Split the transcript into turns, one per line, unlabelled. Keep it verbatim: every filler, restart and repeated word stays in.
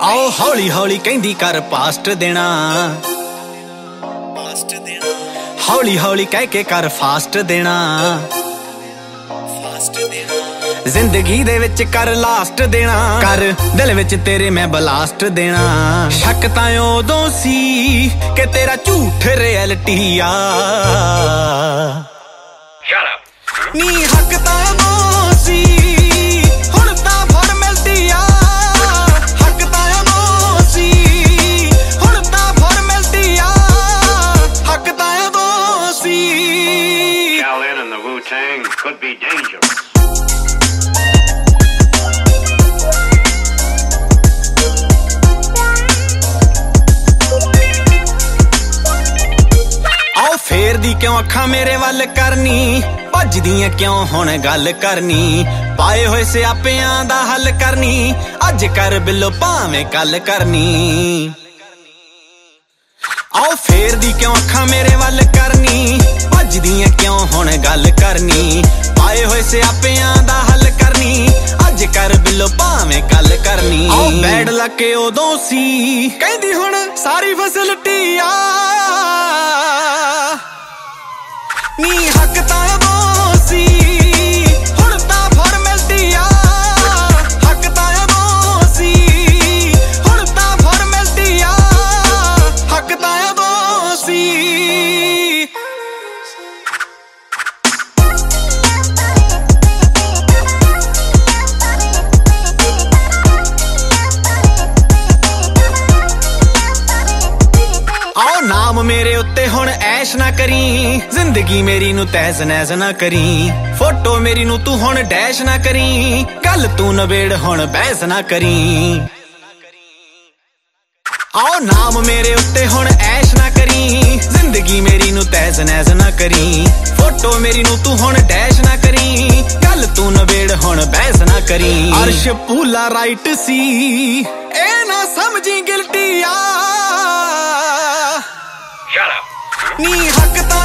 आओ हौली हौली कहंदी कर पास्ट देना, हौली हौली कह के कर फास्ट देना, जिंदगी दे विच कर लास्ट देना, कर दिल विच तेरे मैं बलास्ट देना। शक तां उदों सी कि तेरा झूठ रियलिटी आ, नी हक तां उदों सी हुण तां फॉर्मैलिटी आ, हक तां उदों सी हुण तां फॉर्मैलिटी आ, हक तां उदों सी।
Shaolin and the Wu-Tang could be dangerous.
फेर दी क्यों अखां मेरे वल करनी, भजदियां क्यों हुण गल करनी, पाए होए सियापियां दा हल करनी, अज कर बिलो भावें कल करनी। आओ फेर दी क्यों अखां मेरे वल करनी, भजदियां क्यों हुण गल करनी, पाए होए सियापियां दा हल करनी, अज कर बिलो भावें कल करनी। आओ बैड लके उदों सी कहंदी हुण सारी फैसिलिटी आ, नी हक तां उदों सी हुण तां फॉर्मैलिटी आ, हक तां उदों सी हुण तां फॉर्मैलिटी आ, हक तां उदों सी। आओ नाम मेरे उत्ते हुण ऐश ना करी, जिंदगी मेरी नू तैज नैज ना करी, फोटो मेरी नू तू हुण डैश ना करी, गल तू नवेड़ हुण बहस ना करी। आओ नाम मेरे उत्ते हुण ऐश ना करी, जिंदगी मेरी नू तैज नैज ना करी, फोटो मेरी नू तू हुण डैश ना करी, गल तू नवेड़ हुण बहस ना करी। अर्श भूला राइट सी ए ना समझी गिल्टी आ, नी हक तां